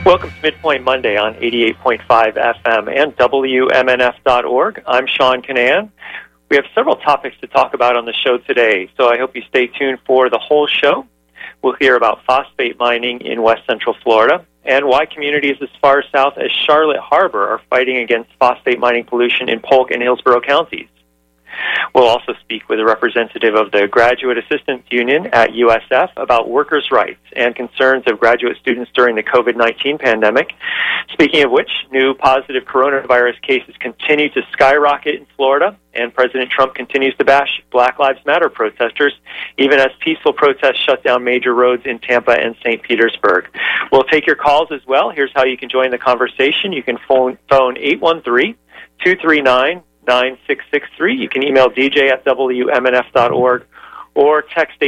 Welcome to Midpoint Monday on 88.5 FM and WMNF.org. I'm Sean Canan. We have several topics to talk about on the show today, so I hope you stay tuned for the whole show. We'll hear about phosphate mining in West Central Florida and why communities as far south as Charlotte Harbor are fighting against phosphate mining pollution in Polk and Hillsborough counties. We'll also speak with a representative of the Graduate Assistants Union at USF about workers' rights and concerns of graduate students during the COVID-19 pandemic. Speaking of which, new positive coronavirus cases continue to skyrocket in Florida, and President Trump continues to bash Black Lives Matter protesters, even as peaceful protests shut down major roads in Tampa and St. Petersburg. We'll take your calls as well. Here's how you can join the conversation. You can phone 813-239-9663. You can email DJ at WMNF.org or text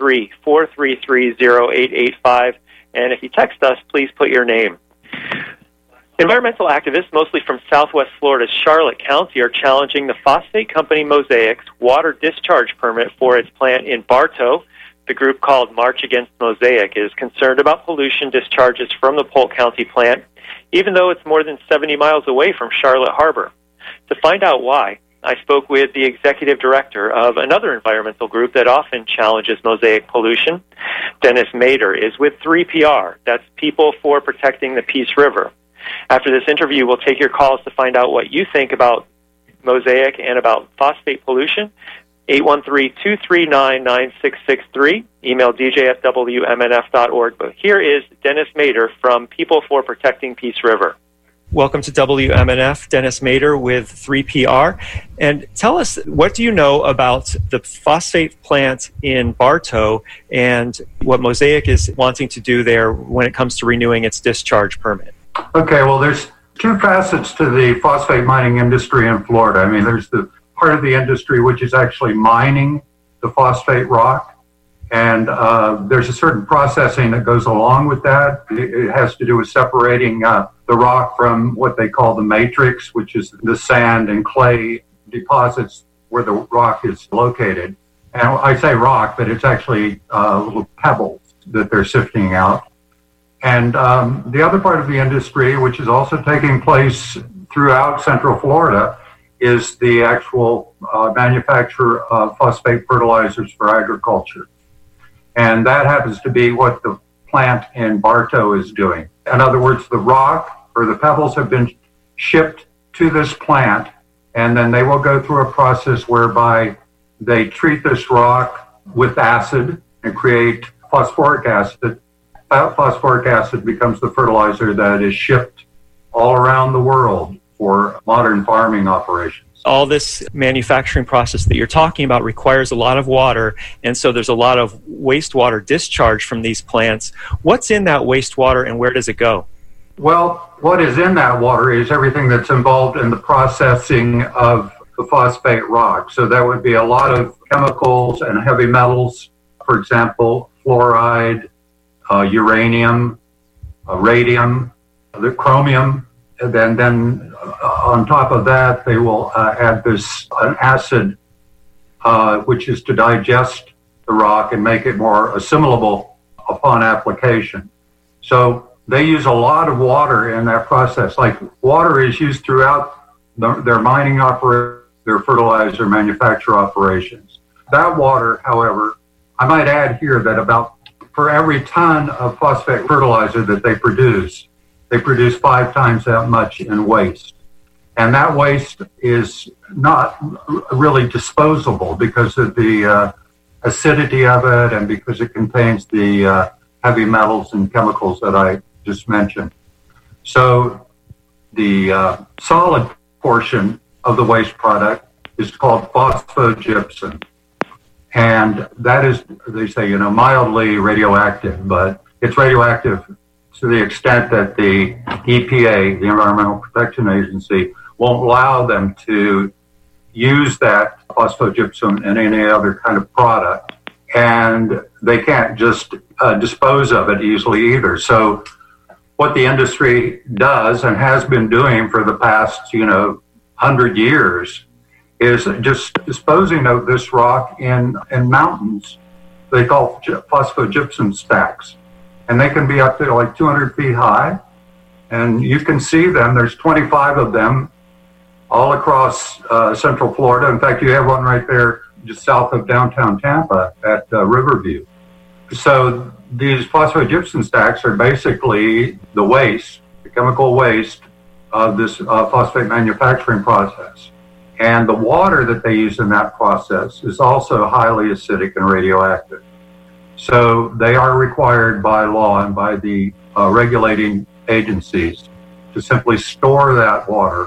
813-433-0885. And if you text us, please put your name. Environmental activists, mostly from southwest Florida's Charlotte County, are challenging the phosphate company Mosaic's water discharge permit for its plant in Bartow. The group called March Against Mosaic is concerned about pollution discharges from the Polk County plant, even though it's more than 70 miles away from Charlotte Harbor. To find out why, I spoke with the executive director of another environmental group that often challenges Mosaic pollution. Dennis Mader is with 3PR, that's People for Protecting the Peace River. After this interview, we'll take your calls to find out what you think about Mosaic and about phosphate pollution. 813-239-9663. Email DJ at WMNF.org. But here is Dennis Mader from People for Protecting Peace River. Welcome to WMNF, Dennis Mader with 3PR. And tell us, what do you know about the phosphate plant in Bartow and what Mosaic is wanting to do there when it comes to renewing its discharge permit? Okay, well, there's two facets to the phosphate mining industry in Florida. I mean, there's the part of the industry which is actually mining the phosphate rock. And there's a certain processing that goes along with that. It has to do with separating the rock from what they call the matrix, which is the sand and clay deposits where the rock is located. And I say rock, but it's actually little pebbles that they're sifting out. And the other part of the industry, which is also taking place throughout Central Florida, is the actual manufacture of phosphate fertilizers for agriculture. And that happens to be what the plant in Bartow is doing. In other words, the rock or the pebbles have been shipped to this plant, and then they will go through a process whereby they treat this rock with acid and create phosphoric acid. That phosphoric acid becomes the fertilizer that is shipped all around the world for modern farming operations. All this manufacturing process that you're talking about requires a lot of water, and so there's a lot of wastewater discharge from these plants. What's in that wastewater and where does it go? Well, what is in that water is everything that's involved in the processing of the phosphate rock. So that would be a lot of chemicals and heavy metals, for example, fluoride, uranium, radium, the chromium. And then on top of that, they will add an acid, which is to digest the rock and make it more assimilable upon application. So they use a lot of water in that process. Like water is used throughout their mining their fertilizer manufacture operations. That water, however, I might add here that for every ton of phosphate fertilizer that they produce 5 times that much in waste. And that waste is not really disposable because of the acidity of it and because it contains the heavy metals and chemicals that I just mentioned. So the solid portion of the waste product is called phosphogypsum. And that is, they say, mildly radioactive, but it's radioactive to the extent that the EPA, the Environmental Protection Agency, won't allow them to use that phosphogypsum in any other kind of product. And they can't just dispose of it easily either. So what the industry does and has been doing for the past, 100 years is just disposing of this rock in mountains they call phosphogypsum stacks. And they can be up to like 200 feet high. And you can see them. There's 25 of them all across Central Florida. In fact, you have one right there just south of downtown Tampa at Riverview. So these phosphogypsum stacks are basically the waste, the chemical waste of this phosphate manufacturing process. And the water that they use in that process is also highly acidic and radioactive. So they are required by law and by the regulating agencies to simply store that water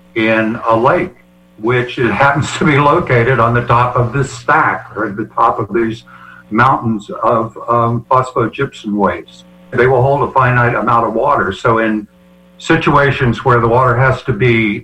in a lake, which it happens to be located on the top of this stack or at the top of these mountains of phosphogypsum waste. They will hold a finite amount of water. So in situations where the water has to be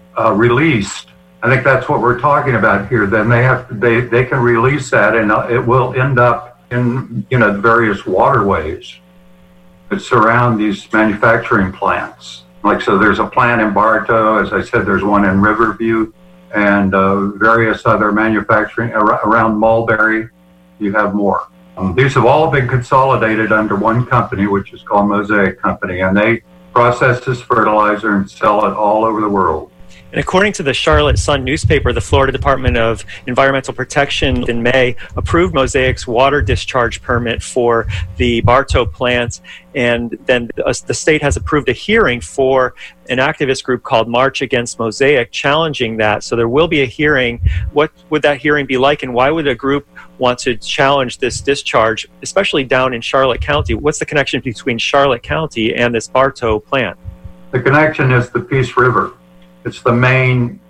released, I think that's what we're talking about here. Then they can release that, and it will end up in the various waterways that surround these manufacturing plants. Like, so there's a plant in Bartow, as I said, there's one in Riverview, and various other manufacturing around Mulberry. You have more. These have all been consolidated under one company, which is called Mosaic Company, and they process this fertilizer and sell it all over the world. And according to the Charlotte Sun newspaper, the Florida Department of Environmental Protection in May approved Mosaic's water discharge permit for the Bartow plant. And then the state has approved a hearing for an activist group called March Against Mosaic challenging that. So there will be a hearing. What would that hearing be like, and why would a group want to challenge this discharge, especially down in Charlotte County? What's the connection between Charlotte County and this Bartow plant? The connection is the Peace River. It's the main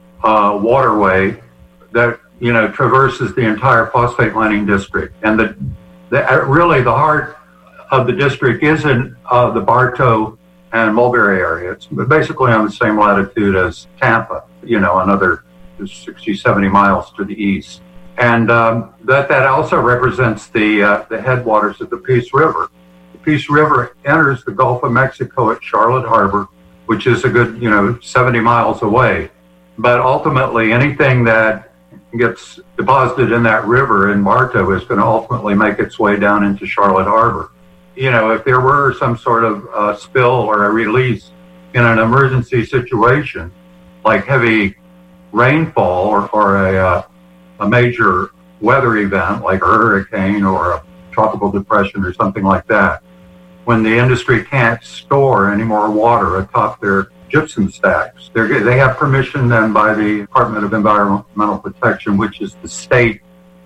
waterway that traverses the entire phosphate mining district, and really the heart of the district isn't the Bartow and Mulberry area. It's basically on the same latitude as Tampa, another 60, 70 miles to the east, and that also represents the headwaters of the Peace River. The Peace River enters the Gulf of Mexico at Charlotte Harbor, which is a good, 70 miles away. But ultimately, anything that gets deposited in that river in Bartow is going to ultimately make its way down into Charlotte Harbor. If there were some sort of spill or a release in an emergency situation, like heavy rainfall or a major weather event, like a hurricane or a tropical depression or something like that, when the industry can't store any more water atop their gypsum stacks, they have permission then by the Department of Environmental Protection, which is the state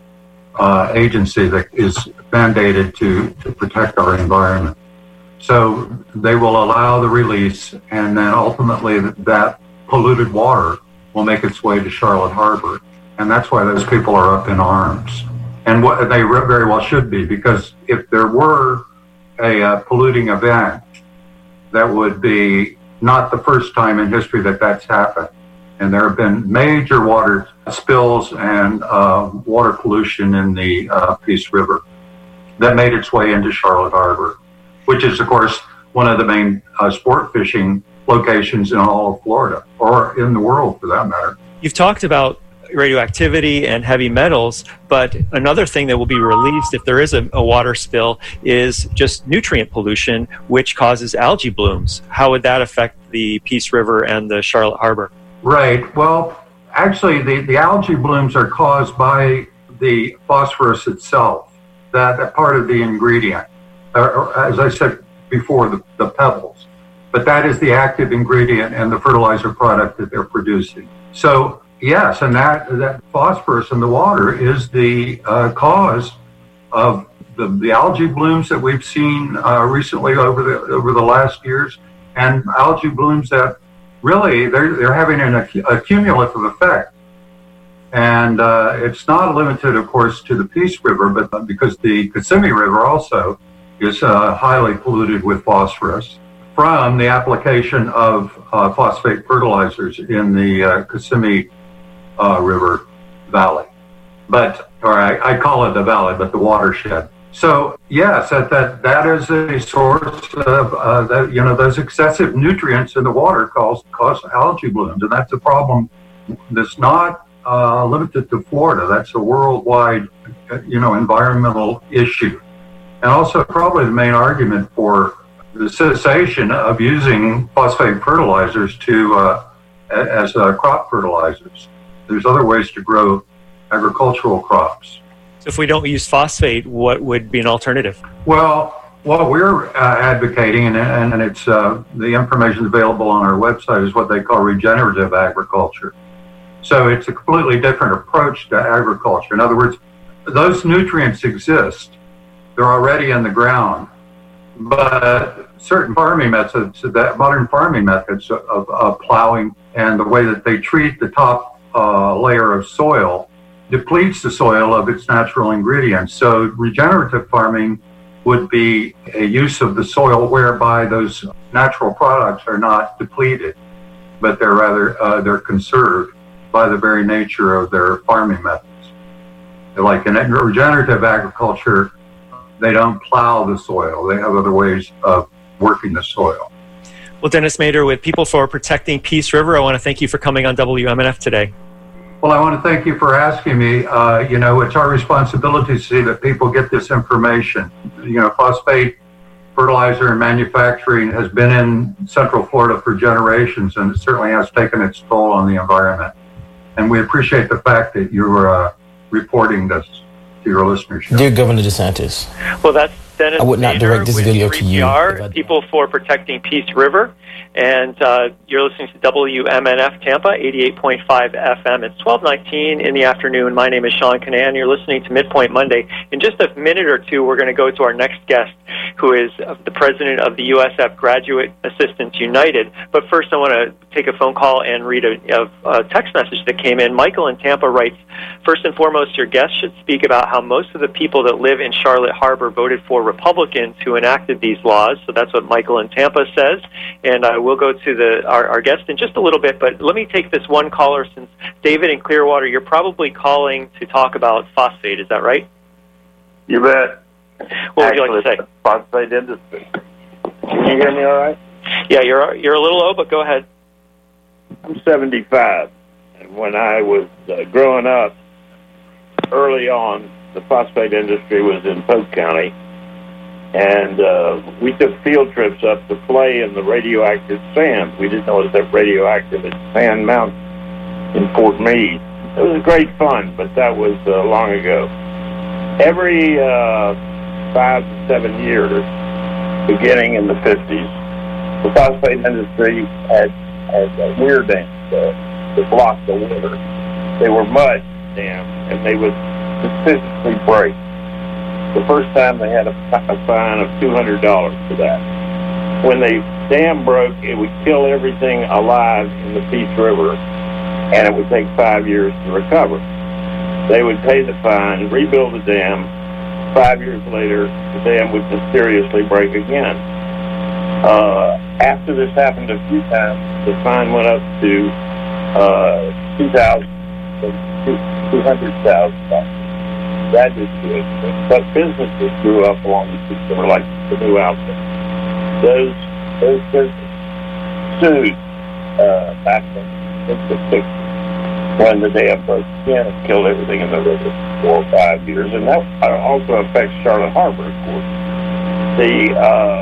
agency that is mandated to protect our environment. So they will allow the release, and then ultimately that polluted water will make its way to Charlotte Harbor. And that's why those people are up in arms. And what they very well should be, because if there were a polluting event, that would be not the first time in history that that's happened. And there have been major water spills and water pollution in the Peace River that made its way into Charlotte Harbor, which is, of course, one of the main sport fishing locations in all of Florida, or in the world for that matter. You've talked about radioactivity and heavy metals, but another thing that will be released if there is a water spill is just nutrient pollution, which causes algae blooms. How would that affect the Peace River and the Charlotte Harbor? Right. Well, actually, the algae blooms are caused by the phosphorus itself, that part of the ingredient, or as I said before, the pebbles. But that is the active ingredient in the fertilizer product that they're producing. So yes, and that phosphorus in the water is the cause of the algae blooms that we've seen recently over the last years, and algae blooms that really they're having a cumulative effect. And it's not limited, of course, to the Peace River, but because the Kissimmee River also is highly polluted with phosphorus from the application of phosphate fertilizers in the Kissimmee River Valley, I call it the valley, but the watershed. So yes, that is a source of those excessive nutrients in the water cause algae blooms, and that's a problem that's not limited to Florida. That's a worldwide environmental issue, and also probably the main argument for the cessation of using phosphate fertilizers as crop fertilizers. There's other ways to grow agricultural crops. So if we don't use phosphate, what would be an alternative? Well, what we're advocating, and it's the information available on our website, is what they call regenerative agriculture. So it's a completely different approach to agriculture. In other words, those nutrients exist. They're already in the ground. But certain farming methods, that modern farming methods of plowing and the way that they treat the top layer of soil depletes the soil of its natural ingredients. So regenerative farming would be a use of the soil whereby those natural products are not depleted, but they're rather they're conserved by the very nature of their farming methods. Like in regenerative agriculture, they don't plow the soil. They have other ways of working the soil. Well, Dennis Mader with People for Protecting Peace River, I want to thank you for coming on WMNF today. Well, I want to thank you for asking me. It's our responsibility to see that people get this information. Phosphate fertilizer and manufacturing has been in Central Florida for generations, and it certainly has taken its toll on the environment. And we appreciate the fact that you're reporting this to your listenership. Dear Governor DeSantis, well, that's Dennis I would not direct this video to you. People for Protecting Peace River, and you're listening to WMNF Tampa, 88.5 FM. It's 12:19 in the afternoon. My name is Sean Canan. You're listening to Midpoint Monday. In just a minute or two, we're going to go to our next guest, who is the president of the USF Graduate Assistants United. But first, I want to take a phone call and read a text message that came in. Michael in Tampa writes, first and foremost, your guest should speak about how most of the people that live in Charlotte Harbor voted for Republicans who enacted these laws. So that's what Michael in Tampa says. And I will go to our guest in just a little bit, but let me take this one caller, since David in Clearwater, you're probably calling to talk about phosphate. Is that right? You bet. What would you like to say? The phosphate industry. Can you hear me all right? Yeah, you're a little low, but go ahead. I'm 75, and when I was growing up, early on, the phosphate industry was in Polk County, and we took field trips up to play in the radioactive sand. We didn't know it was that radioactive at Sand Mountain in Fort Meade. It was great fun, but that was long ago. Every 5 to 7 years, beginning in the 50s, the phosphate industry had weir dams to block the water. They were mud dams, and they would consistently break. The first time they had a fine of $200 for that. When the dam broke, it would kill everything alive in the Peace River, and it would take 5 years to recover. They would pay the fine, rebuild the dam. 5 years later, the dam would mysteriously break again. After this happened a few times, the fine went up to $200,000. That is good. But businesses grew up along the system, like the new outfit. Those businesses sued back in the 60s when the dam broke again and killed everything in the river for 4 or 5 years. And that also affects Charlotte Harbor, of course. The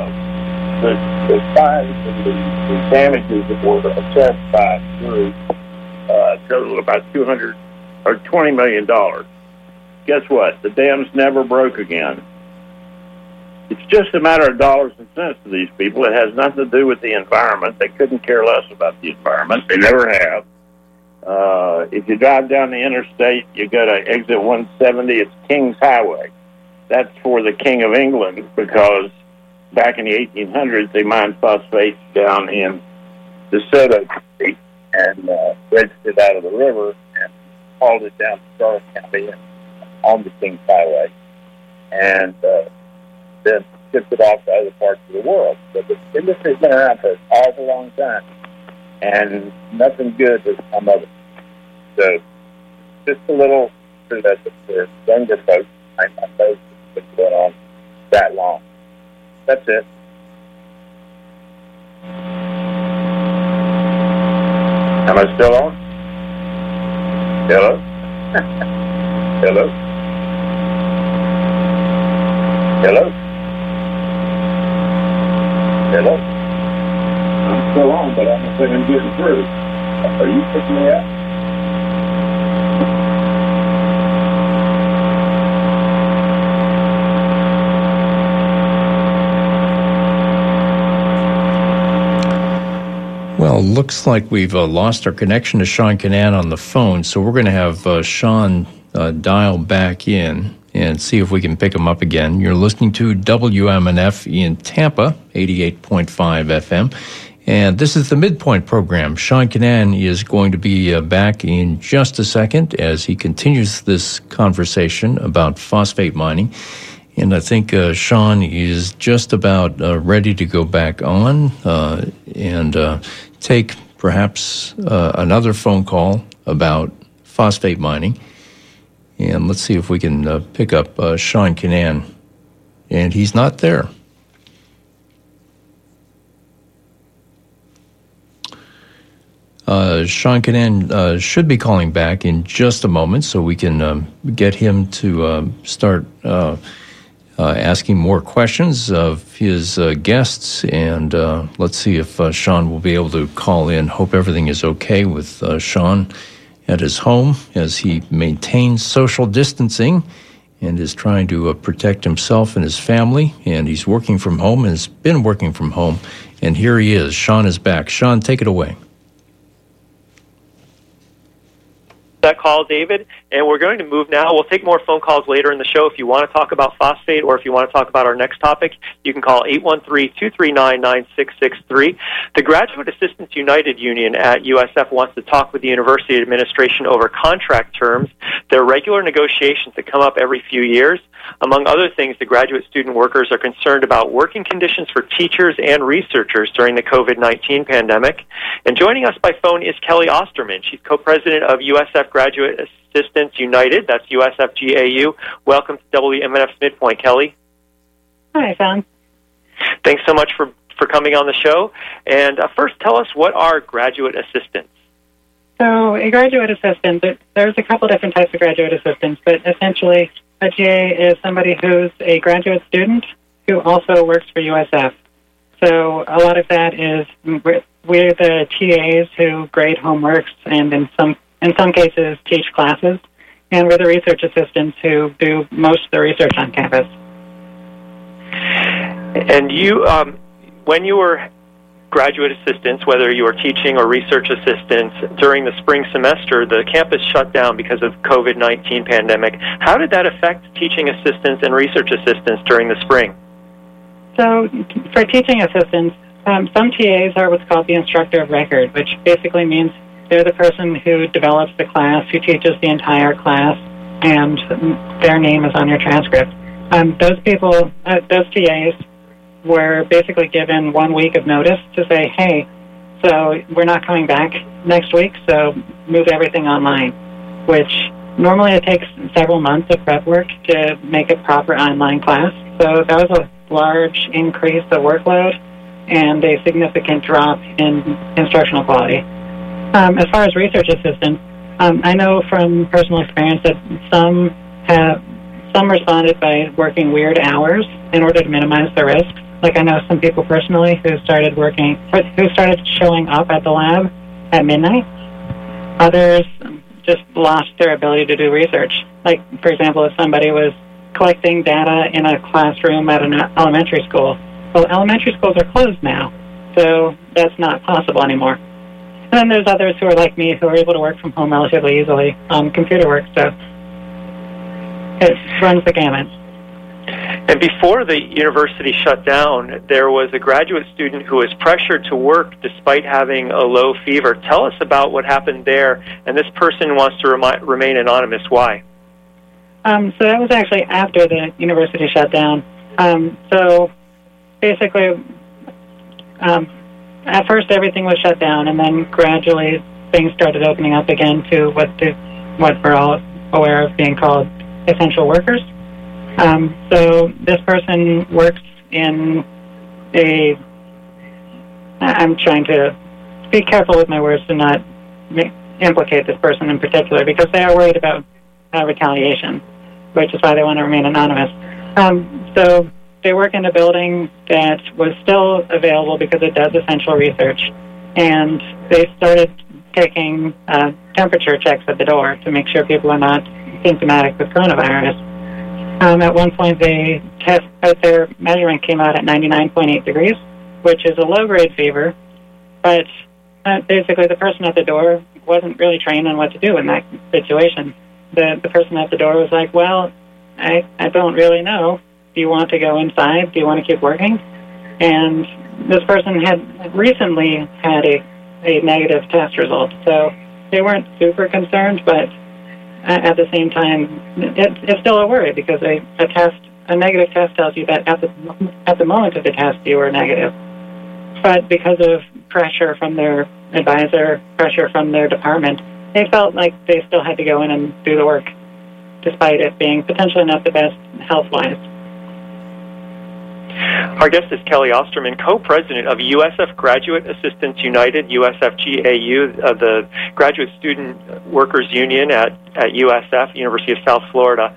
fines and the damages that were assessed by jury total about $200 or $20 million. Guess what? The dams never broke again. It's just a matter of dollars and cents to these people. It has nothing to do with the environment. They couldn't care less about the environment. They never have. If you drive down the interstate, you go to exit 170. It's King's Highway. That's for the King of England, because back in the 1800s, they mined phosphate down in DeSoto Creek and dredged it out of the river and hauled it down to Charlotte County on the King's Highway, and then shipped it off to other parts of the world. So the industry's been around for an awful long time, and nothing good has come of it. So just a little for younger folks. I know it's been going on that long. That's it. Am I still on? Hello? Hello? Hello? think I'm getting through. Are you picking me up? Well, looks like we've lost our connection to Sean Kinane on the phone, so we're going to have Sean dial back in and see if we can pick him up again. You're listening to WMNF in Tampa, 88.5 FM, and this is the Midpoint program. Sean Kinane is going to be back in just a second as he continues this conversation about phosphate mining. And I think Sean is just about ready to go back on and take perhaps another phone call about phosphate mining. And let's see if we can pick up Sean Kinane. And he's not there. Sean Kinane should be calling back in just a moment so we can get him to start asking more questions of his guests, and let's see if Sean will be able to call in. Hope everything is okay with Sean at his home as he maintains social distancing and is trying to protect himself and his family, and he's working from home and has been working from home, and here he is. Sean is back. Sean, take it away. That call, David, and we're going to move now. We'll take more phone calls later in the show. If you want to talk about phosphate or if you want to talk about our next topic, you can call 813-239-9663. The Graduate Assistants United Union at USF wants to talk with the university administration over contract terms. There are regular negotiations that come up every few years. Among other things, the graduate student workers are concerned about working conditions for teachers and researchers during the COVID-19 pandemic. And joining us by phone is Kelly Osterman. She's co-president of USF Graduate Assistants United. That's USFGAU. Welcome to WMNF's Midpoint, Kelly. Hi, Sean. Thanks so much for coming on the show. And first, tell us, what are graduate assistants? So a graduate assistant, there's a couple different types of graduate assistants, but essentially a GA is somebody who's a graduate student who also works for USF. So a lot of that is we're the TAs who grade homeworks and in some cases teach classes, and we're the research assistants who do most of the research on campus. And you, when you were graduate assistants, whether you were teaching or research assistants, during the spring semester, the campus shut down because of COVID-19 pandemic. How did that affect teaching assistants and research assistants during the spring? So for teaching assistants, some TAs are what's called the instructor of record, which basically means they're the person who develops the class, who teaches the entire class, and their name is on your transcript. Those people, those TAs, were basically given 1 week of notice to say, hey, so we're not coming back next week, so move everything online, which normally it takes several months of prep work to make a proper online class. So that was a large increase of workload and a significant drop in instructional quality. As far as research assistants, I know from personal experience that some responded by working weird hours in order to minimize the risks. Like I know some people personally who started showing up at the lab at midnight. Others just lost their ability to do research. Like, for example, if somebody was collecting data in a classroom at an elementary school. Well, elementary schools are closed now, so that's not possible anymore. And then there's others who are like me who are able to work from home relatively easily on computer work, so it runs the gamut. And before the university shut down, there was a graduate student who was pressured to work despite having a low fever. Tell us about what happened there, and this person wants to remain anonymous. Why? So that was actually after the university shut down. So basically, at first everything was shut down, and then gradually things started opening up again to what we're all aware of being called essential workers. So this person works in I'm trying to be careful with my words to not implicate this person in particular, because they are worried about retaliation, which is why they want to remain anonymous. So they work in a building that was still available because it does essential research. and they started taking temperature checks at the door to make sure people are not symptomatic with coronavirus. At one point, their measurement came out at 99.8 degrees, which is a low-grade fever, but basically the person at the door wasn't really trained on what to do in that situation. The person at the door was like, well, I don't really know. Do you want to go inside? Do you want to keep working? And this person had recently had a negative test result, so they weren't super concerned, but at the same time, it's still a worry because a negative test tells you that at the moment of the test you were negative. But because of pressure from their advisor, pressure from their department, they felt like they still had to go in and do the work, despite it being potentially not the best health-wise. Our guest is Kelly Osterman, co-president of USF Graduate Assistants United, USFGAU, the Graduate Student Workers Union at USF, University of South Florida.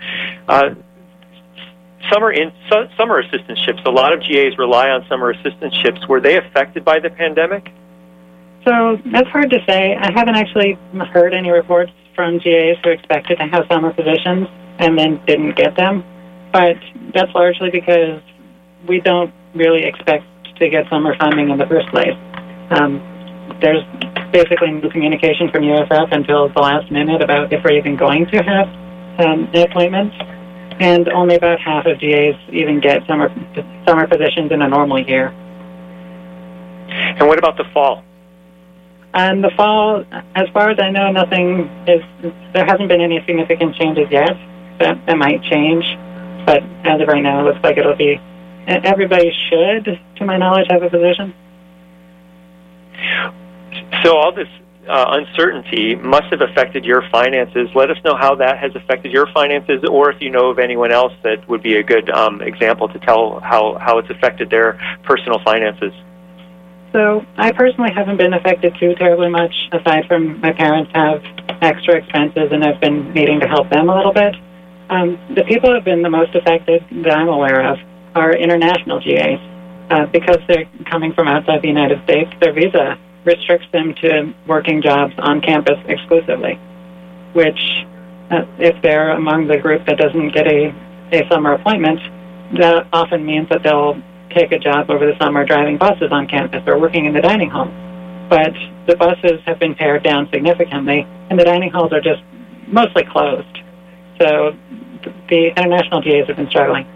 Summer assistantships, a lot of GAs rely on summer assistantships. Were they affected by the pandemic? So that's hard to say. I haven't actually heard any reports from GAs who expected to have summer positions and then didn't get them. But that's largely because we don't really expect to get summer funding in the first place. There's basically no communication from USF until the last minute about if we're even going to have an appointment, and only about half of GAs even get summer positions in a normal year. And what about the fall? And the fall, as far as I know, there hasn't been any significant changes yet. That might change, but as of right now, it looks like it'll be. Everybody should, to my knowledge, have a position. So all this uncertainty must have affected your finances. Let us know how that has affected your finances, or if you know of anyone else that would be a good example to tell how it's affected their personal finances. So I personally haven't been affected too terribly much, aside from my parents have extra expenses and I've been needing to help them a little bit. The people who have been the most affected that I'm aware of are international GAs. Because they're coming from outside the United States, their visa restricts them to working jobs on campus exclusively, which, if they're among the group that doesn't get a summer appointment, that often means that they'll take a job over the summer driving buses on campus or working in the dining hall. But the buses have been pared down significantly, and the dining halls are just mostly closed. So the international GAs have been struggling.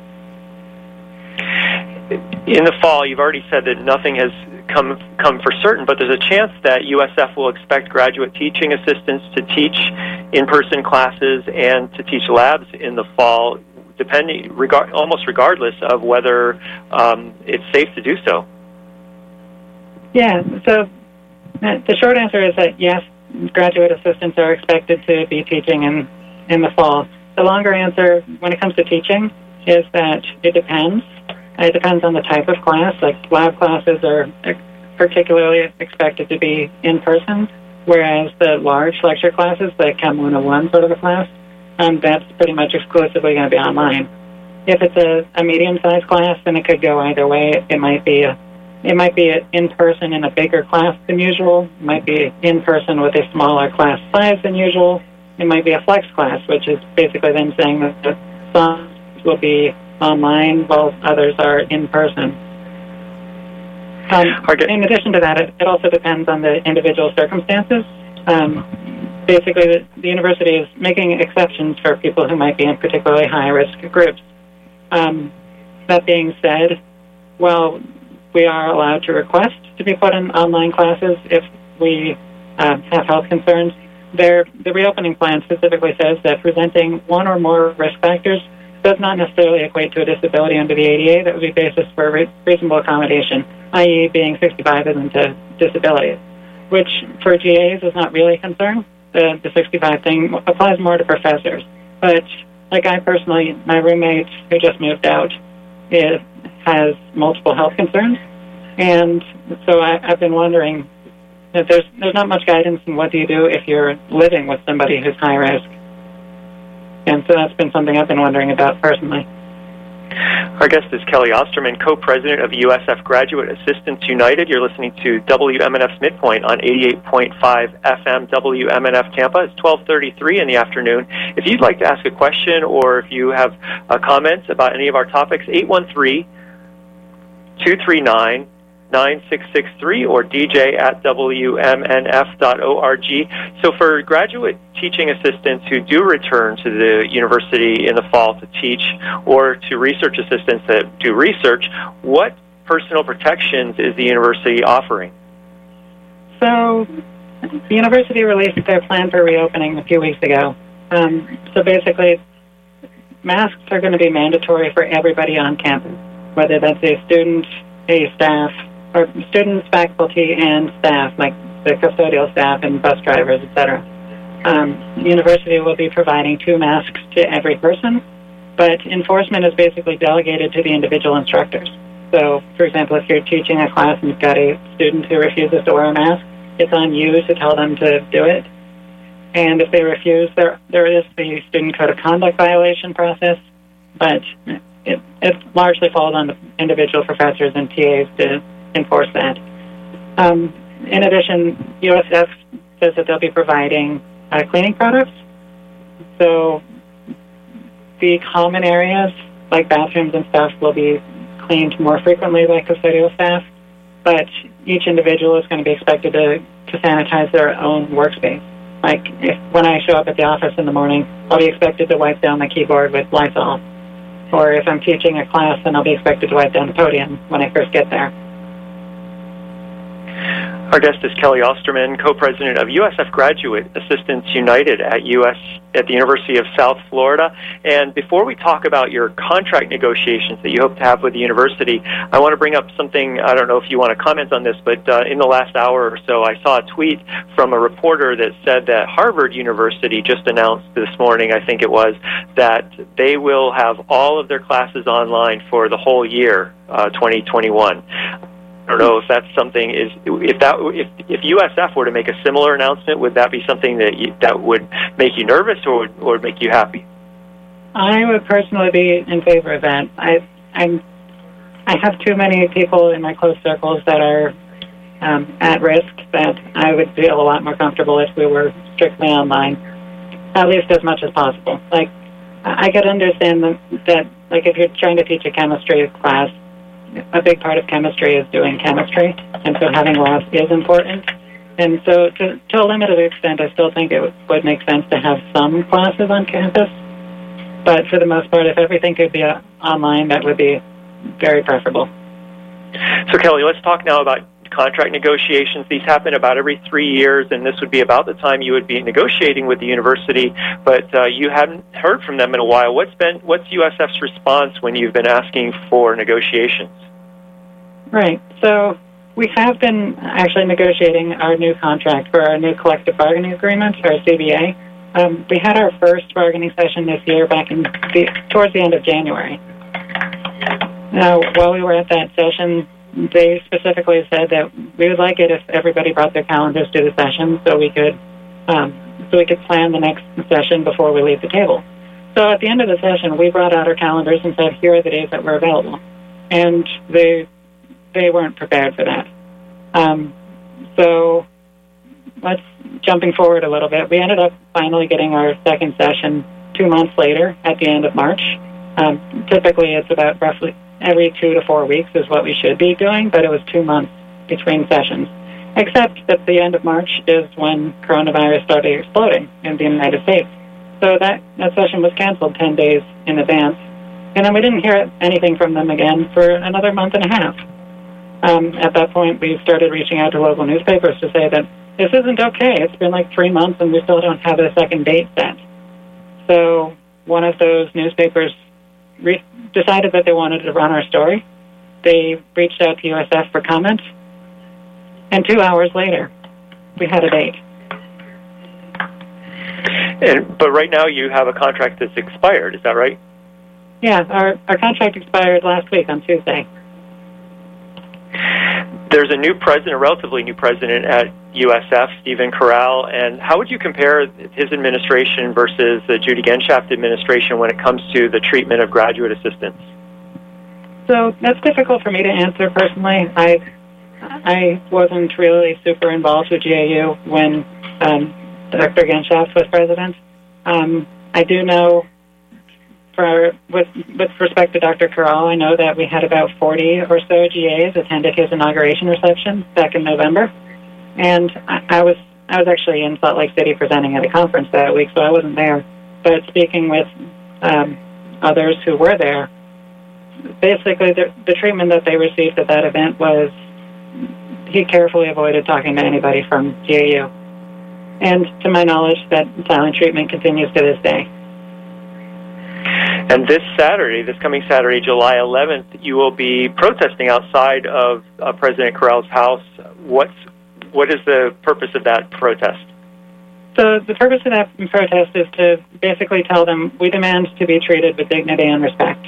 In the fall, you've already said that nothing has come for certain, but there's a chance that USF will expect graduate teaching assistants to teach in-person classes and to teach labs in the fall, almost regardless of whether it's safe to do so. Yeah, so the short answer is that yes, graduate assistants are expected to be teaching in the fall. The longer answer when it comes to teaching is that it depends. It depends on the type of class. Like lab classes are particularly expected to be in person, whereas the large lecture classes, the Chem 101 sort of a class, that's pretty much exclusively going to be online. If it's a medium-sized class, then it could go either way. It might be in person in a bigger class than usual. It might be in person with a smaller class size than usual. It might be a flex class, which is basically them saying that some will be online while others are in person. In addition to that, it also depends on the individual circumstances. Basically, the university is making exceptions for people who might be in particularly high-risk groups. That being said, while we are allowed to request to be put in online classes if we have health concerns, the reopening plan specifically says that presenting one or more risk factors does not necessarily equate to a disability under the ADA. That would be basis for reasonable accommodation, i.e. being 65 isn't a disability, which for GAs is not really a concern. The 65 thing applies more to professors. But like I personally, my roommate who just moved out has multiple health concerns. And so I've been wondering that there's not much guidance in what do you do if you're living with somebody who's high risk. And so that's been something I've been wondering about personally. Our guest is Kelly Osterman, co-president of USF Graduate Assistants United. You're listening to WMNF's Midpoint on 88.5 FM WMNF Tampa. It's 12:33 in the afternoon. If you'd like to ask a question or if you have comments about any of our topics, 813-239-9663 or dj@wmnf.org. So for graduate teaching assistants who do return to the university in the fall to teach, or to research assistants that do research, what personal protections is the university offering? So the university released their plan for reopening a few weeks ago. So basically, masks are going to be mandatory for everybody on campus, whether that's a student, a staff, or students, faculty, and staff, like the custodial staff and bus drivers, etc. The university will be providing 2 masks to every person, but enforcement is basically delegated to the individual instructors. So, for example, if you're teaching a class and you've got a student who refuses to wear a mask, it's on you to tell them to do it. And if they refuse, there is the student code of conduct violation process, but it largely falls on the individual professors and TAs to enforce that. In addition, USF says that they'll be providing cleaning products. So the common areas, like bathrooms and stuff, will be cleaned more frequently by custodial staff, but each individual is going to be expected to sanitize their own workspace. Like when I show up at the office in the morning, I'll be expected to wipe down my keyboard with Lysol. Or if I'm teaching a class, then I'll be expected to wipe down the podium when I first get there. Our guest is Kelly Osterman, co-president of USF Graduate Assistants United at the University of South Florida. And before we talk about your contract negotiations that you hope to have with the university, I want to bring up something. I don't know if you want to comment on this, but in the last hour or so, I saw a tweet from a reporter that said that Harvard University just announced this morning, I think it was, that they will have all of their classes online for the whole year, 2021. I don't know if that's something if USF were to make a similar announcement, would that be something that would make you nervous or would make you happy? I would personally be in favor of that. I have too many people in my close circles that are at risk that I would feel a lot more comfortable if we were strictly online, at least as much as possible. Like I could understand that like if you're trying to teach a chemistry class, a big part of chemistry is doing chemistry, and so having labs is important. And so to a limited extent, I still think it would make sense to have some classes on campus. But for the most part, if everything could be online, that would be very preferable. So Kelly, let's talk now about contract negotiations. These happen about every 3 years, and this would be about the time you would be negotiating with the university, but you haven't heard from them in a while. What's USF's response when you've been asking for negotiations? Right. So we have been actually negotiating our new contract for our new collective bargaining agreement, our CBA. We had our first bargaining session this year back towards the end of January. Now, while we were at that session, they specifically said that we would like it if everybody brought their calendars to the session so we could plan the next session before we leave the table. So at the end of the session, we brought out our calendars and said, here are the days that were available. And they weren't prepared for that. So let's jumping forward a little bit. We ended up finally getting our second session 2 months later at the end of March. Typically, it's about roughly every 2 to 4 weeks is what we should be doing, but it was 2 months between sessions, except that the end of March is when coronavirus started exploding in the United States. So that session was canceled 10 days in advance, and then we didn't hear anything from them again for another month and a half. At that point, we started reaching out to local newspapers to say that this isn't okay. It's been like 3 months, and we still don't have a second date set. So one of those newspapers decided that they wanted to run our story. They reached out to USF for comment, and 2 hours later, we had a date. But right now you have a contract that's expired, is that right? Yeah, our contract expired last week on Tuesday. There's a new president, a relatively new president at USF, Stephen Corral, and how would you compare his administration versus the Judy Genschaft administration when it comes to the treatment of graduate assistants? So that's difficult for me to answer personally. I wasn't really super involved with GAU when Dr. Genshaft was president. I do know, with respect to Dr. Corral, I know that we had about 40 or so GAs attended his inauguration reception back in November, and I was actually in Salt Lake City presenting at a conference that week, so I wasn't there. But speaking with others who were there, basically the treatment that they received at that event was he carefully avoided talking to anybody from GAU. And to my knowledge, that silent treatment continues to this day. And this coming Saturday, July 11th, you will be protesting outside of President Corral's house. What is the purpose of that protest? So the purpose of that protest is to basically tell them we demand to be treated with dignity and respect.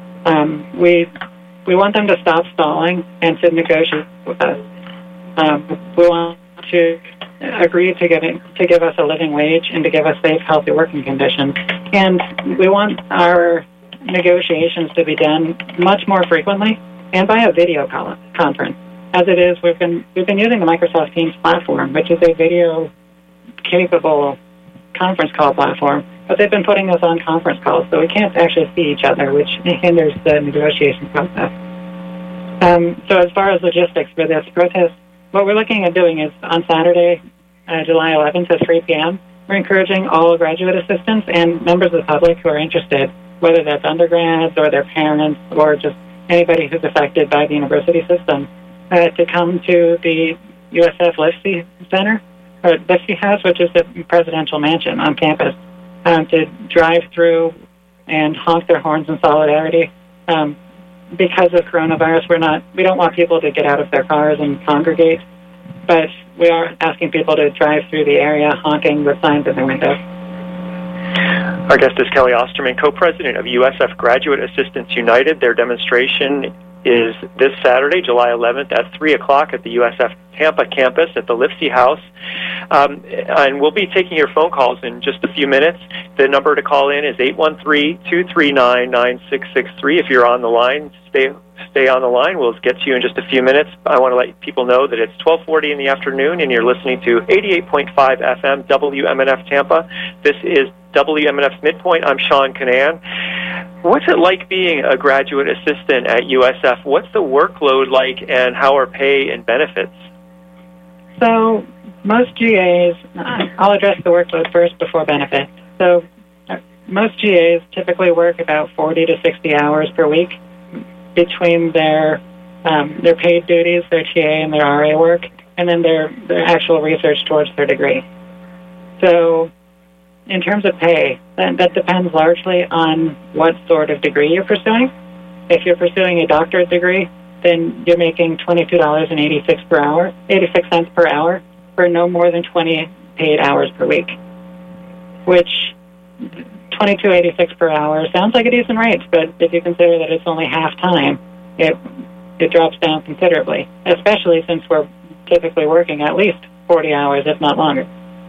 We want them to stop stalling and to negotiate with us. We want to agree to give us a living wage and to give us safe, healthy working conditions. And we want our negotiations to be done much more frequently and by a video conference. As it is, we've been using the Microsoft Teams platform, which is a video-capable conference call platform, but they've been putting us on conference calls, so we can't actually see each other, which hinders the negotiation process. So as far as logistics for this protest, what we're looking at doing is on Saturday, July 11th at 3 p.m., we're encouraging all graduate assistants and members of the public who are interested, whether that's undergrads or their parents or just anybody who's affected by the university system, to come to the USF Lifsey Center, or Lifsey House, which is the presidential mansion on campus, to drive through and honk their horns in solidarity. Because of coronavirus, we don't want people to get out of their cars and congregate, but we are asking people to drive through the area honking with signs in their windows. Our guest is Kelly Osterman, co-president of USF Graduate Assistants United. Their demonstration is this Saturday, July 11th at 3 o'clock at the USF Tampa campus at the Lifsey House. And we'll be taking your phone calls in just a few minutes. The number to call in is 813-239-9663. If you're on the line, stay on the line. We'll get to you in just a few minutes. I want to let people know that it's 12:40 in the afternoon, and you're listening to 88.5 FM WMNF Tampa. This is WMNF's Midpoint. I'm Sean Canan. What's it like being a graduate assistant at USF? What's the workload like, and how are pay and benefits? So most GAs, I'll address the workload first before benefits. So most GAs typically work about 40 to 60 hours per week between their paid duties, their TA and their RA work, and then their actual research towards their degree. So in terms of pay, that depends largely on what sort of degree you're pursuing. If you're pursuing a doctorate degree, then you're making $22.86 per hour, 86 cents per hour for no more than 20 paid hours per week, which $22.86 per hour sounds like a decent rate, but if you consider that it's only half time, it drops down considerably, especially since we're typically working at least 40 hours, if not longer.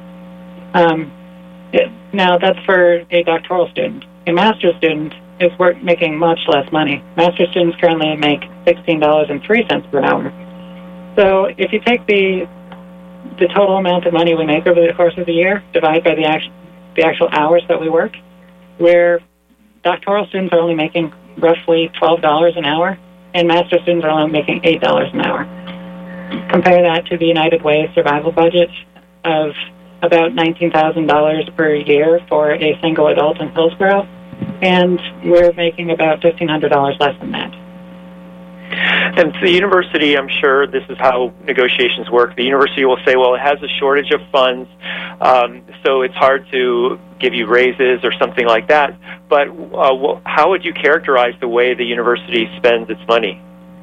Now, that's for a doctoral student. A master's student is making much less money. Master's students currently make $16.03 per hour. So if you take the total amount of money we make over the course of the year, divide by the actual hours that we work, where doctoral students are only making roughly $12 an hour, and master's students are only making $8 an hour. Compare that to the United Way survival budget of about $19,000 per year for a single adult in Hillsborough, and we're making about $1,500 less than that. And the university, I'm sure this is how negotiations work. The university will say, well, it has a shortage of funds, so it's hard to give you raises or something like that. But how would you characterize the way the university spends its money?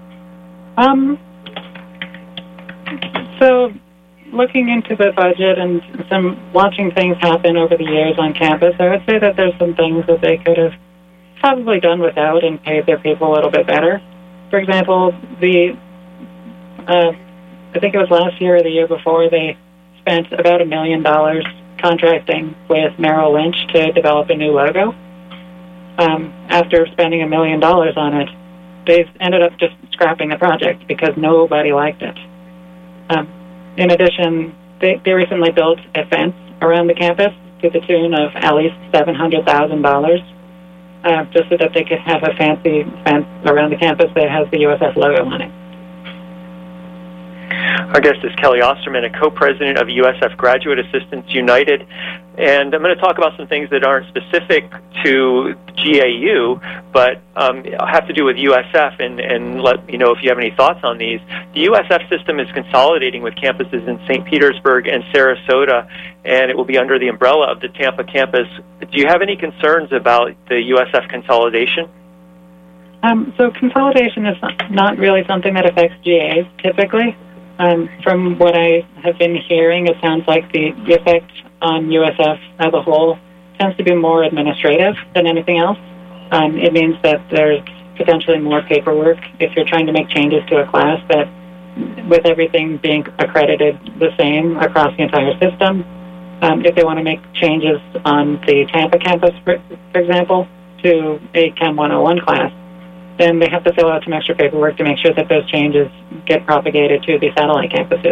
So looking into the budget and watching things happen over the years on campus, I would say that there's some things that they could have probably done without and paid their people a little bit better. For example, I think it was last year or the year before, they spent about $1 million contracting with Merrill Lynch to develop a new logo. After spending $1 million on it, they ended up just scrapping the project because nobody liked it. In addition, they recently built a fence around the campus to the tune of at least $700,000, just so that they could have a fancy fence around the campus that has the USF logo on it. Our guest is Kelly Osterman, a co-president of USF Graduate Assistants United, and I'm going to talk about some things that aren't specific to GAU, but have to do with USF, and let me know if you have any thoughts on these. The USF system is consolidating with campuses in St. Petersburg and Sarasota, and it will be under the umbrella of the Tampa campus. Do you have any concerns about the USF consolidation? So consolidation is not really something that affects GAs typically. From what I have been hearing, it sounds like the effect on USF as a whole tends to be more administrative than anything else. It means that there's potentially more paperwork if you're trying to make changes to a class, that with everything being accredited the same across the entire system, if they want to make changes on the Tampa campus, for example, to a Chem 101 class, then they have to fill out some extra paperwork to make sure that those changes get propagated to the satellite campuses.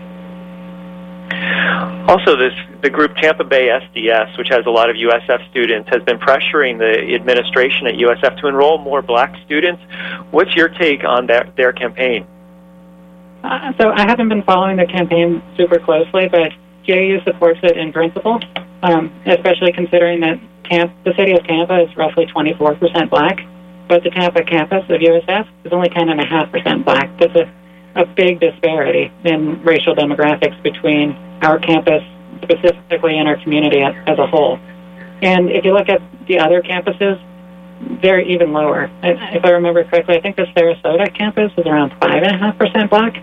Also, the group Tampa Bay SDS, which has a lot of USF students, has been pressuring the administration at USF to enroll more black students. What's your take on their campaign? So I haven't been following the campaign super closely, but GAU supports it in principle, especially considering that the city of Tampa is roughly 24% black. But the Tampa campus of USF is only 10.5% black. That's a big disparity in racial demographics between our campus, specifically in our community as a whole. And if you look at the other campuses, they're even lower. If I remember correctly, I think the Sarasota campus is around 5.5% black.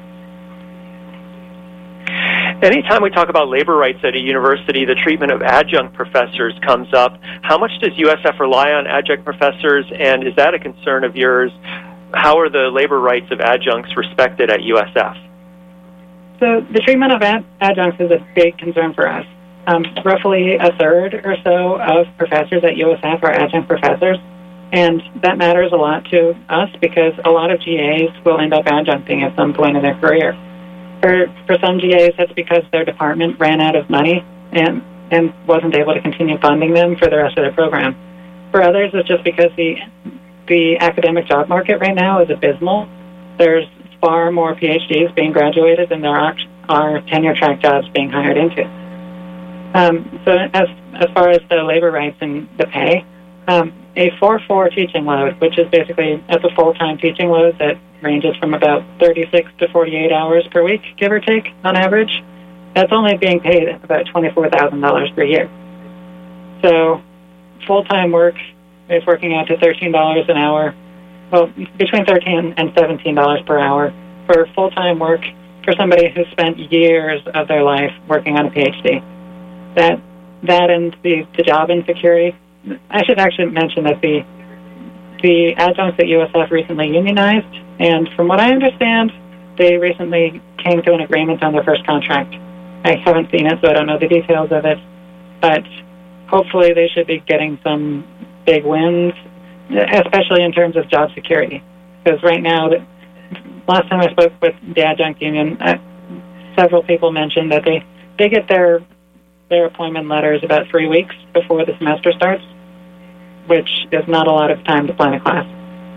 Anytime we talk about labor rights at a university, the treatment of adjunct professors comes up. How much does USF rely on adjunct professors, and is that a concern of yours? How are the labor rights of adjuncts respected at USF? So the treatment of adjuncts is a big concern for us. Roughly a third or so of professors at USF are adjunct professors, and that matters a lot to us because a lot of GAs will end up adjuncting at some point in their career. For some GAs, that's because their department ran out of money and wasn't able to continue funding them for the rest of their program. For others, it's just because the academic job market right now is abysmal. There's far more PhDs being graduated than there are tenure-track jobs being hired into. So as far as the labor rights and the pay, a 4-4 teaching load, which is basically that's a full-time teaching load that ranges from about 36 to 48 hours per week, give or take, on average. That's only being paid about $24,000 per year. So full-time work is working out to $13 an hour, well, between $13 and $17 per hour for full-time work for somebody who spent years of their life working on a PhD. That and the job insecurity. I should actually mention that the adjuncts at USF recently unionized, and from what I understand, they recently came to an agreement on their first contract. I haven't seen it, so I don't know the details of it, but hopefully they should be getting some big wins, especially in terms of job security. Because right now, last time I spoke with the adjunct union, several people mentioned that they get their appointment letters about 3 weeks before the semester starts, which is not a lot of time to plan a class.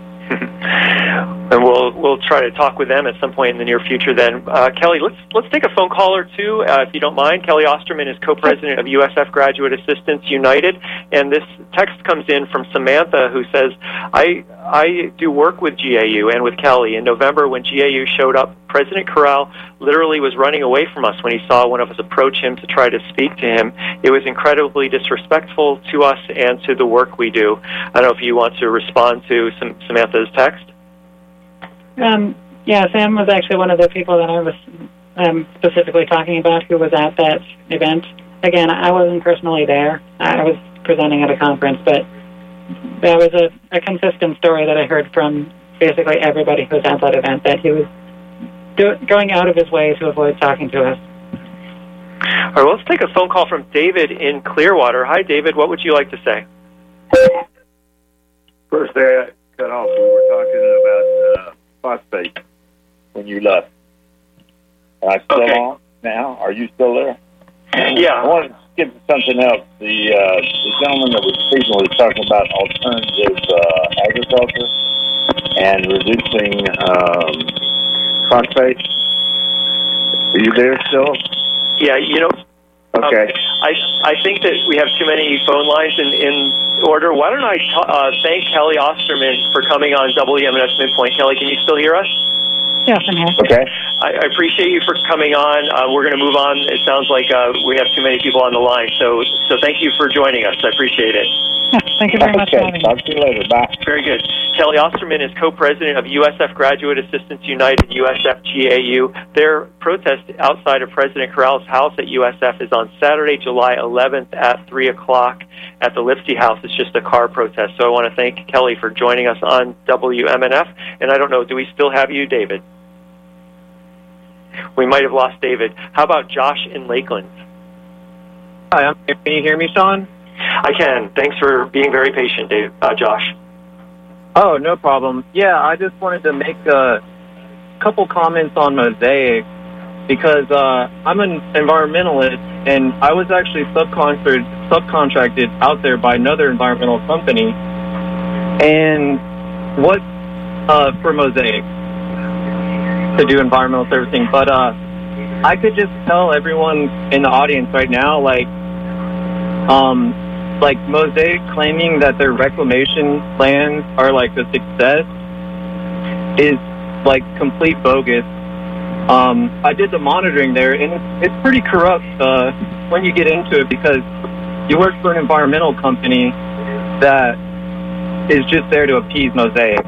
And we'll try to talk with them at some point in the near future then. Kelly, let's take a phone call or two, if you don't mind. Kelly Osterman is co-president of USF Graduate Assistants United, and this text comes in from Samantha, who says, I do work with GAU and with Kelly. In November, when GAU showed up, President Corral literally was running away from us when he saw one of us approach him to try to speak to him. It was incredibly disrespectful to us and to the work we do. I don't know if you want to respond to Samantha's text. Yeah, Sam was actually one of the people that I was specifically talking about who was at that event. Again, I wasn't personally there. I was presenting at a conference, but that was a consistent story that I heard from basically everybody who was at that event, that he was going out of his way to avoid talking to us. All right, well, let's take a phone call from David in Clearwater. Hi, David. What would you like to say? First, cut off. We were talking about phosphate when you left. Am I still on now? Are you still there? Yeah. I wanted to skip to something else. The gentleman that was speaking was talking about alternative agriculture and reducing phosphate. Are you there still? Yeah, Okay. I think that we have too many phone lines in order. Why don't I thank Kelly Osterman for coming on WMNF Midpoint. Kelly, can you still hear us? Yes, I'm here. Okay. I appreciate you for coming on. We're going to move on. It sounds like we have too many people on the line. So thank you for joining us. I appreciate it. Yes, thank you very much for having me. Talk to you later. Bye. Very good. Kelly Osterman is co-president of USF Graduate Assistants United, USF GAU. Their protest outside of President Corral's house at USF is on Saturday, July 11th at 3 o'clock at the Lipsey House. It's just a car protest. So I want to thank Kelly for joining us on WMNF. And I don't know, do we still have you, David? We might have lost David. How about Josh in Lakeland? Hi, can you hear me, Sean? I can. Thanks for being very patient, Dave, Josh. Oh, no problem. Yeah, I just wanted to make a couple comments on Mosaic because I'm an environmentalist, and I was actually subcontracted out there by another environmental company. And what for Mosaic to do environmental servicing, but I could just tell everyone in the audience right now, like Mosaic claiming that their reclamation plans are like a success is like complete bogus. I did the monitoring there, and it's pretty corrupt when you get into it because you work for an environmental company that is just there to appease Mosaic.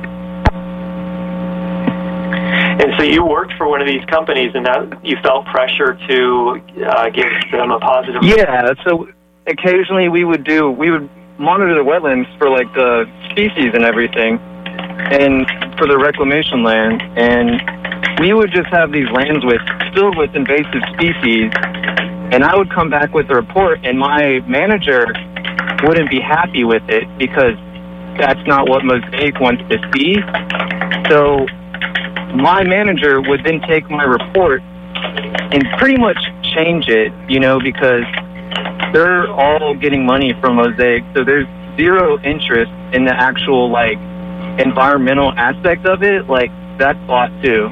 And so you worked for one of these companies, and that you felt pressure to give them a positive. Yeah. So occasionally we would monitor the wetlands for like the species and everything, and for the reclamation land, and we would just have these lands filled with invasive species, and I would come back with a report, and my manager wouldn't be happy with it because that's not what Mosaic wants to see. So my manager would then take my report and pretty much change it, because they're all getting money from Mosaic, so there's zero interest in the actual, environmental aspect of it. That's bought too.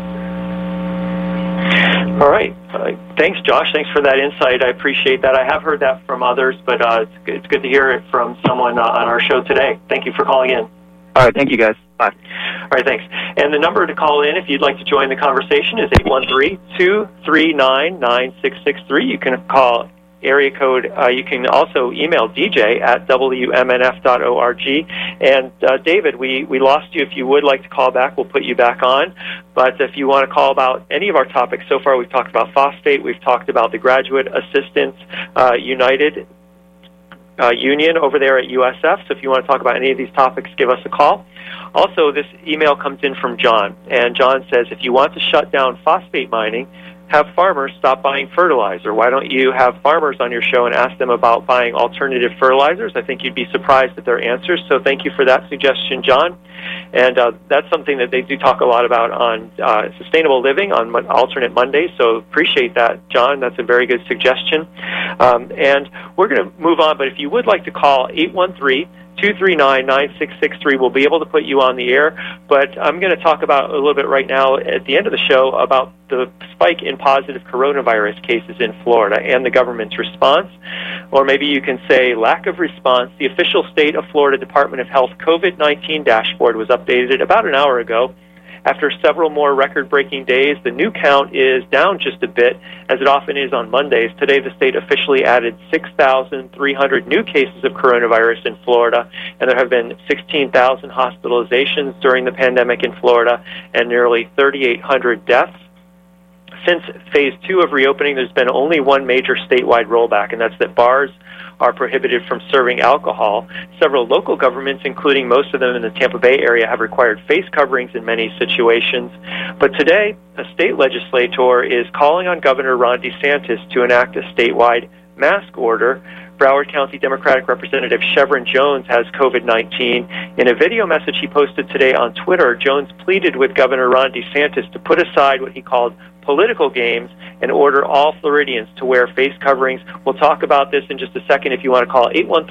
All right. Thanks, Josh. Thanks for that insight. I appreciate that. I have heard that from others, but it's good to hear it from someone on our show today. Thank you for calling in. All right. Thank you, guys. Bye. All right, thanks. And the number to call in if you'd like to join the conversation is 813-239-9663. You can call area code. You can also email DJ at WMNF.org. And David, we lost you. If you would like to call back, we'll put you back on. But if you want to call about any of our topics, so far we've talked about phosphate, we've talked about the Graduate Assistants United Union over there at USF. So if you want to talk about any of these topics, give us a call. Also, this email comes in from John, and John says, if you want to shut down phosphate mining, have farmers stop buying fertilizer. Why don't you have farmers on your show and ask them about buying alternative fertilizers? I think you'd be surprised at their answers. So thank you for that suggestion, John. And that's something that they do talk a lot about on Sustainable Living on Alternate Mondays. So appreciate that, John. That's a very good suggestion. And we're going to move on, but if you would like to call 813-239-9663. We'll be able to put you on the air, but I'm going to talk about a little bit right now at the end of the show about the spike in positive coronavirus cases in Florida and the government's response, or maybe you can say lack of response. The official state of Florida Department of Health COVID-19 dashboard was updated about an hour ago. After several more record-breaking days, the new count is down just a bit, as it often is on Mondays. Today, the state officially added 6,300 new cases of coronavirus in Florida, and there have been 16,000 hospitalizations during the pandemic in Florida and nearly 3,800 deaths. Since Phase 2 of reopening, there's been only one major statewide rollback, and that's that bars are prohibited from serving alcohol. Several local governments, including most of them in the Tampa Bay area, have required face coverings in many situations. But today, a state legislator is calling on Governor Ron DeSantis to enact a statewide mask order, Broward County Democratic Representative Chevron Jones has COVID-19. In a video message he posted today on Twitter, Jones pleaded with Governor Ron DeSantis to put aside what he called political games and order all Floridians to wear face coverings. We'll talk about this in just a second if you want to call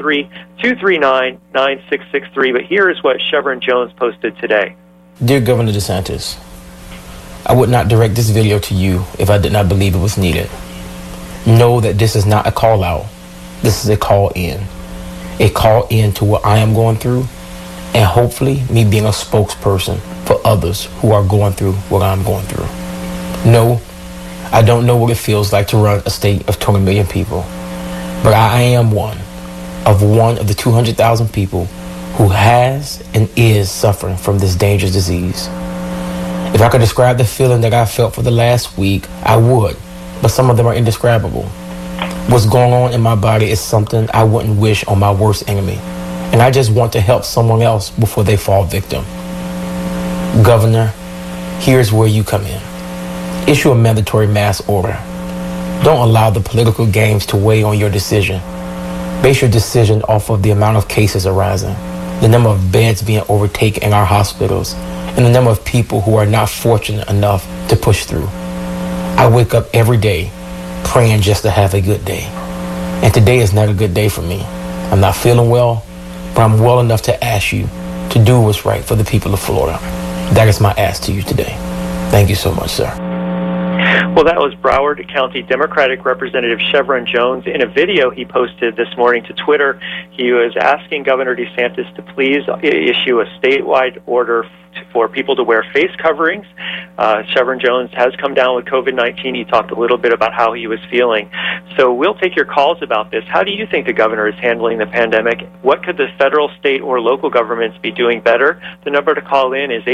813-239-9663. But here is what Chevron Jones posted today. Dear Governor DeSantis, I would not direct this video to you if I did not believe it was needed. Know that this is not a call out. This is a call in. A call in to what I am going through, and hopefully me being a spokesperson for others who are going through what I'm going through. No, I don't know what it feels like to run a state of 20 million people, but I am one of the 200,000 people who has and is suffering from this dangerous disease. If I could describe the feeling that I felt for the last week, I would, but some of them are indescribable. What's going on in my body is something I wouldn't wish on my worst enemy, and I just want to help someone else before they fall victim. Governor, here's where you come in. Issue a mandatory mask order. Don't allow the political games to weigh on your decision. Base your decision off of the amount of cases arising, the number of beds being overtaken in our hospitals, and the number of people who are not fortunate enough to push through. I wake up every day praying just to have a good day. And today is not a good day for me. I'm not feeling well, but I'm well enough to ask you to do what's right for the people of Florida. That is my ask to you today. Thank you so much, sir. Well, that was Broward County Democratic Representative Chevron Jones. In a video he posted this morning to Twitter, he was asking Governor DeSantis to please issue a statewide order for people to wear face coverings. Chevron Jones has come down with COVID-19. He talked a little bit about how he was feeling. So we'll take your calls about this. How do you think the governor is handling the pandemic? What could the federal, state, or local governments be doing better? The number to call in is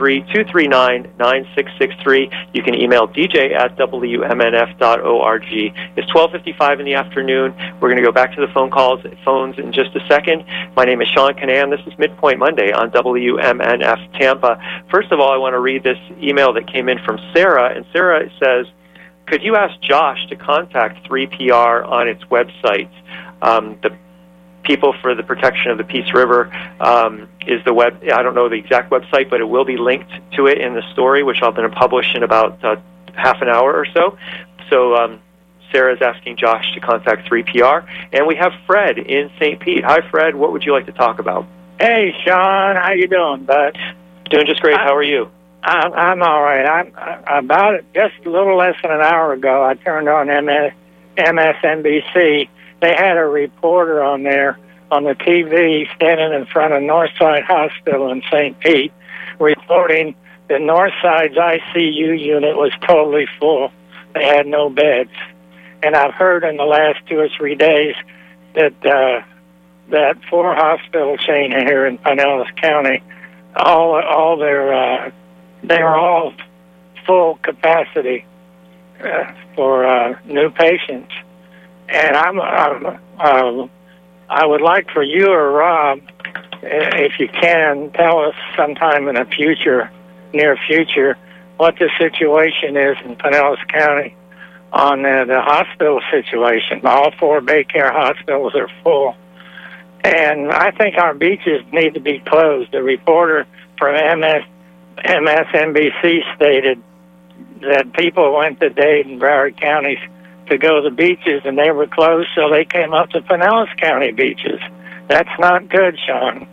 813-239-9663. You can email dj@wmnf.org. It's 12:55 in the afternoon. We're going to go back to the phones in just a second. My name is Sean Canan. This is Midpoint Monday on WMNF Tampa. First of all, I want to read this email that came in from Sarah, and Sarah says, could you ask Josh to contact 3PR on its website? The People for the Protection of the Peace River is the web. I don't know the exact website, but it will be linked to it in the story, which I'm going to publish in about half an hour or so. So Sarah's asking Josh to contact 3PR. And we have Fred in St. Pete. Hi, Fred. What would you like to talk about? Hey, Sean. How you doing, bud? Doing just great. How are you? I'm all right. I'm about just a little less than an hour ago, I turned on MSNBC. They had a reporter on there on the TV standing in front of Northside Hospital in St. Pete reporting that Northside's ICU unit was totally full. They had no beds. And I've heard in the last 2 or 3 days that that 4 hospital chain here in Pinellas County, all their they are all full capacity for new patients. And I would like for you or Rob, if you can, tell us sometime in the near future, what the situation is in Pinellas County on the hospital situation. All 4 Baycare hospitals are full. And I think our beaches need to be closed. The reporter from MSNBC stated that people went to Dade and Broward counties to go to the beaches, and they were closed, so they came up to Pinellas County beaches. That's not good, Sean.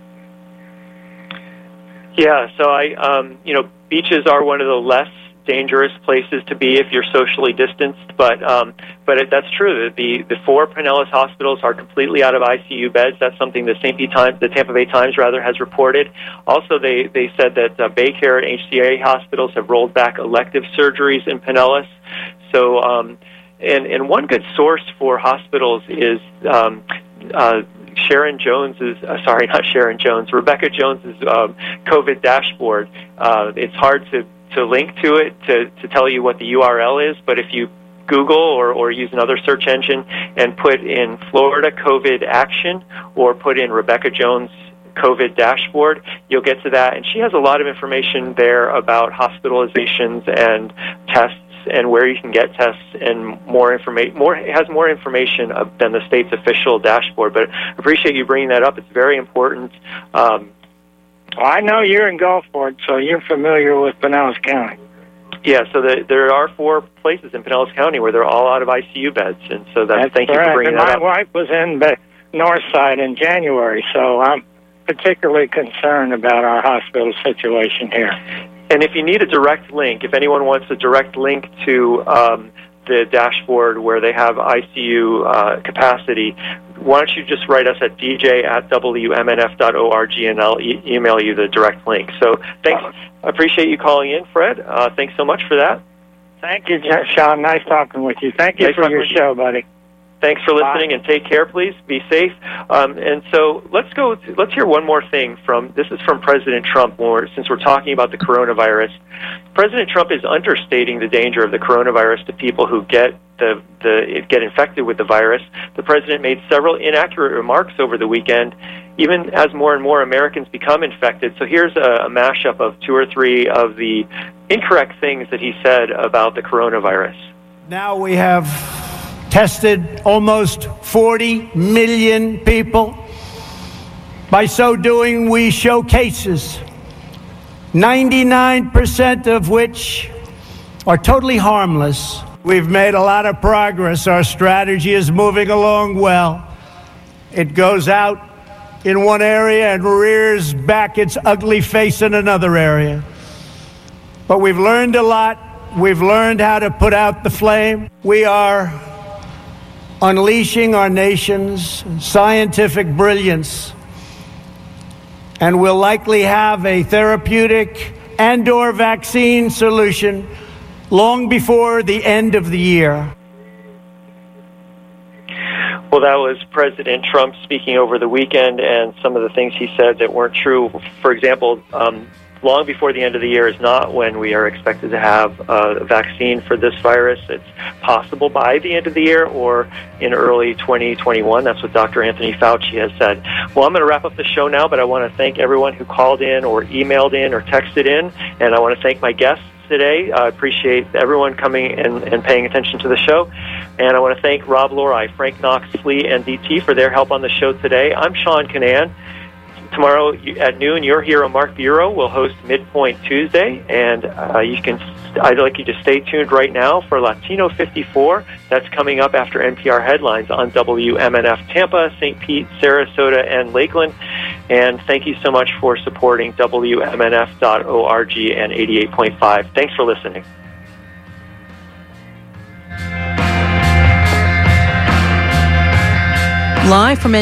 Yeah, so beaches are one of the less dangerous places to be if you're socially distanced, but that's true. The 4 Pinellas hospitals are completely out of ICU beds. That's something the Tampa Bay Times has reported. Also, they said that Baycare and HCA hospitals have rolled back elective surgeries in Pinellas. So, and one good source for hospitals is Rebecca Jones's COVID dashboard. It's hard to link to it to tell you what the URL is, but if you Google or use another search engine and put in Florida COVID Action or put in Rebecca Jones COVID dashboard, you'll get to that. And she has a lot of information there about hospitalizations and tests and where you can get tests and more information. It has more information than the state's official dashboard. But I appreciate you bringing that up. It's very important. I know you're in Gulfport, so you're familiar with Pinellas County. Yeah, so there are 4 places in Pinellas County where they're all out of ICU beds, and so thank you for bringing that up. My wife was in the north side in January, so I'm particularly concerned about our hospital situation here. And if you need a direct link, if anyone wants a direct link to the dashboard where they have ICU capacity, why don't you just write us at dj@wmnf.org, and I'll email you the direct link. So thanks. I appreciate you calling in, Fred. Thanks so much for that. Thank you, Sean. Nice talking with you. Thank you for your show, buddy. Thanks for listening, and take care, please. Be safe. And so let's hear one more thing this is from President Trump, since we're talking about the coronavirus. President Trump is understating the danger of the coronavirus to people who get infected with the virus. The president made several inaccurate remarks over the weekend, even as more and more Americans become infected. So here's a mashup of 2 or 3 of the incorrect things that he said about the coronavirus. Now we have tested almost 40 million people. By so doing, we show cases, 99% of which are totally harmless. We've made a lot of progress. Our strategy is moving along well. It goes out in one area and rears back its ugly face in another area. But we've learned a lot. We've learned how to put out the flame. We are unleashing our nation's scientific brilliance, and we'll likely have a therapeutic and/or vaccine solution long before the end of the year. Well, that was President Trump speaking over the weekend, and some of the things he said that weren't true. For example, long before the end of the year is not when we are expected to have a vaccine for this virus. It's possible by the end of the year or in early 2021. That's what Dr. Anthony Fauci has said. Well, I'm going to wrap up the show now, but I want to thank everyone who called in or emailed in or texted in, and I want to thank my guests today. I appreciate everyone coming and paying attention to the show. And I want to thank Rob Lori, Frank Knox, Flea, and DT for their help on the show today. I'm Sean Kinane. Tomorrow at noon, your hero Mark Bureau will host Midpoint Tuesday, and I'd like you to stay tuned right now for Latino 54. That's coming up after NPR headlines on WMNF Tampa, St. Pete, Sarasota, and Lakeland. And thank you so much for supporting WMNF.org and 88.5. Thanks for listening. Live from